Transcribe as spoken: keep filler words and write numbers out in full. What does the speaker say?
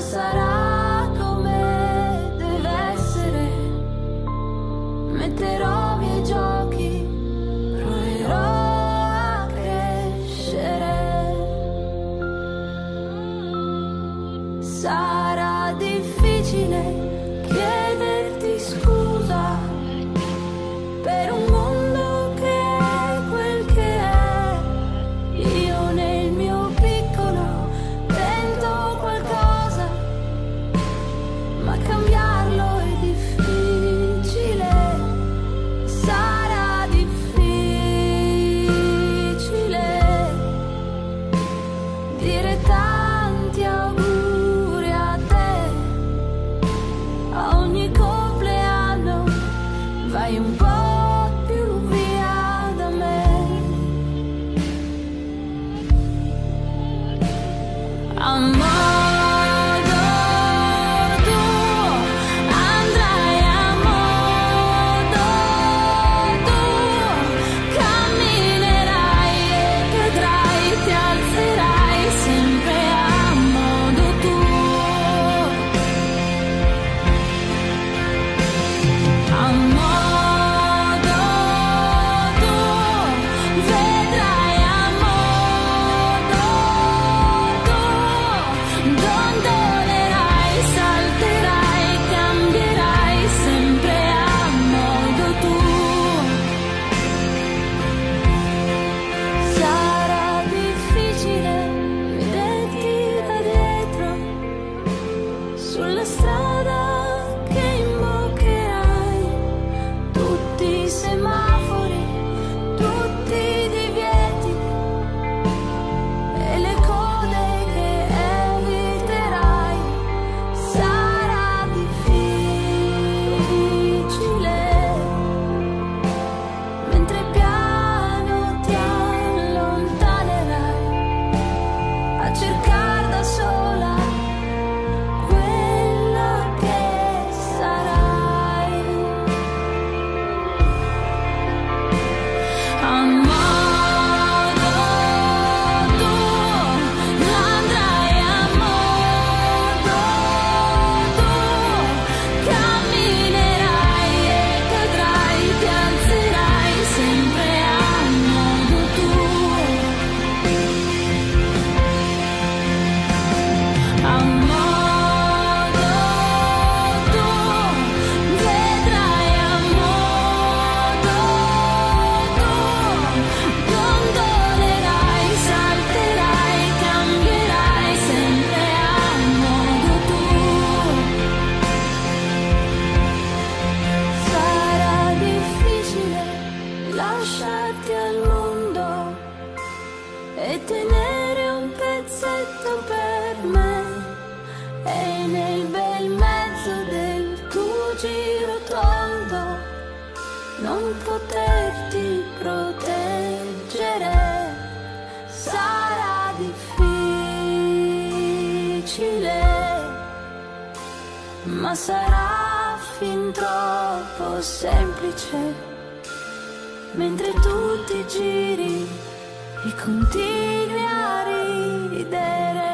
sarà come deve essere. Metterò via i giochi, proverò a crescere. Sarà difficile chiederti scusa per un mondo che è quel che è. Io nel mio piccolo tento qualcosa, ma cambiarlo è difficile. Sarà difficile dire tanti auguri a te. A ogni compleanno vai un po' più via da me. A modo tuo andrai, a modo tuo camminerai e cadrai, ti alzerai sempre a modo tuo. A modo tuo vedrai, a modo tuo dondolerai, salterai, cambierai sempre a modo tuo. Sarà difficile vederti da dietro sulla strada che imboccherai, tutti i semafori, tutti i divieti e le code che eviterai. Sarà difficile mentre piano ti allontanerai a cercare da sola quella che sarai. A modo tuo andrai, a modo tuo camminerai e cadrai, ti alzerai sempre a modo tuo. A modo tuo vedrai, a modo tuo gondolerai, salterai, cambierai sempre a modo tuo. Sarà difficile lasciarti al mondo e tenere un pezzetto per me, e nel bel mezzo del tuo giro tondo non poterti proteggere. Sarà difficile, ma sarà fin troppo semplice mentre tu ti giri e continui a ridere.